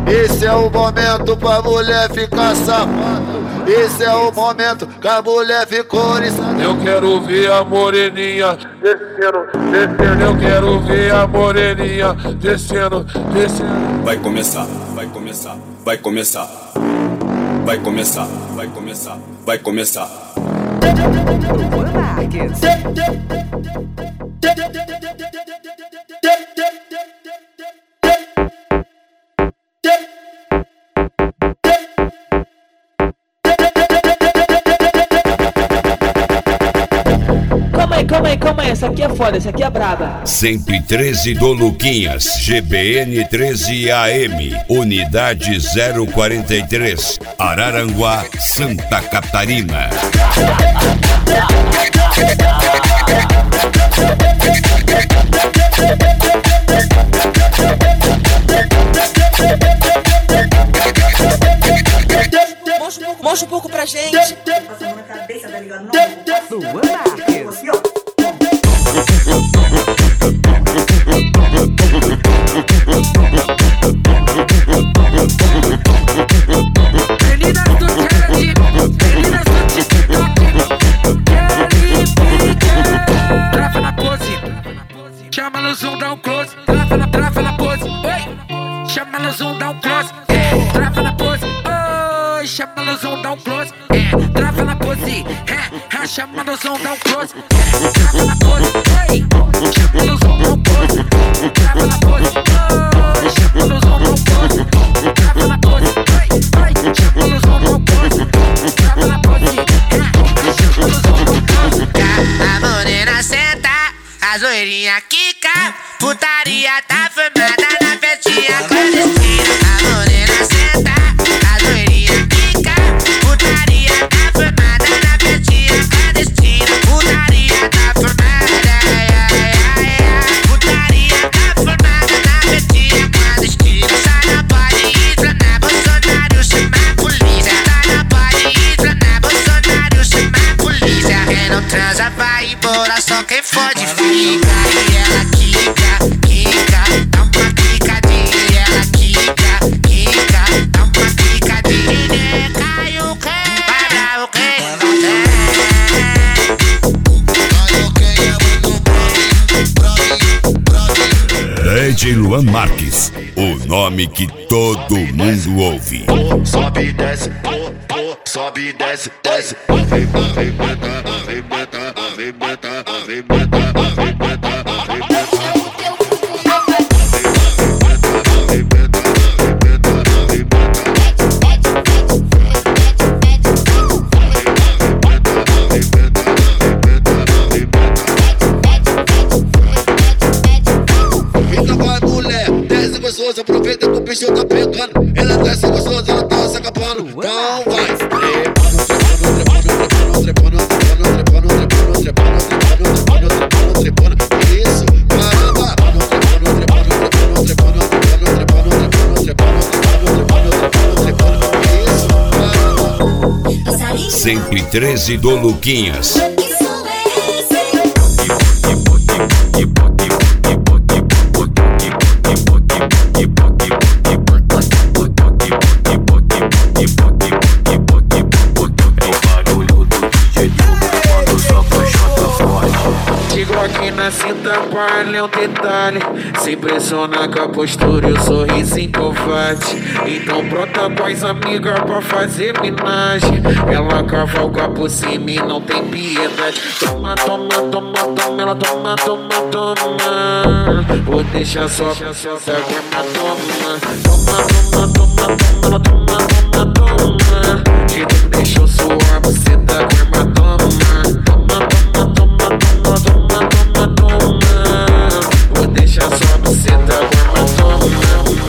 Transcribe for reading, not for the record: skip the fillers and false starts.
Esse é o momento pra mulher ficar safada. Esse é o momento que a mulher ficou oriçada. Eu quero ver a moreninha descendo, descendo. Eu quero ver a moreninha descendo, descendo. Vai começar, vai começar, vai começar. Vai começar, vai começar, vai começar. Calma aí, essa aqui é foda, essa aqui é braba. 113 do Luquinhas, GBN 13 AM, Unidade 043, Araranguá, Santa Catarina. Mostra um pouco pra gente. Passando na cabeça, tá ligado? Não. Assim, ó. Meninas do chat, meninas do TikTok, querem ficar. Trava na pose, chama no zoom, dá um close. Trava na pose, oi. Chama no zoom, dá um close. Trava na pose, oi. Chama no zoom, dá um close. Trava na pose, chama no zoom, dá um close. Trava na pose, oi. Chama no zoom, dá um close. Trava na pose, oi. Chama no zoom, dá um close. Trava na pose, oi. Chama no zoom, dá um close. Trava na pose, chama no zoom, dá um close. A morena senta, a zoeirinha quica, putaria tá formada na festinha clandestina. A morena senta, a zoeirinha quica, putaria tá formada na festinha clandestina. Putaria tá formada, putaria tá formada na festinha clandestina. Sai na pode explanar, Bolsonaro chama a polícia. Sai na pode explanar, Bolsonaro chama a polícia. Quem não transa vai embora, só quem fode fica. E ela quica, dá uma quicadinha. E ela quica, dá uma quicadinha. Cai o quê? Vai bravo quem não tem. Cai o quê? É muito DJ Luan Marques, o nome que todo mundo ouve. Sobe e desce, sobe e desce, desce. Vem, vem, gostoso, aproveita que o bicho tá pegando. Ela desce gostosa, ela tá se acabando. Então vai. Isso, caramba. 113 do Luquinhas. Aqui na cinta palha é um detalhe. Se impressiona com a postura e o sorrisinho covarde. Então brota com as amigas pra fazer minagem. Ela cavalga por cima e não tem piedade. Toma, toma, toma, toma. Ela toma, toma, toma. Vou deixar só, pega uma toma. Toma, toma.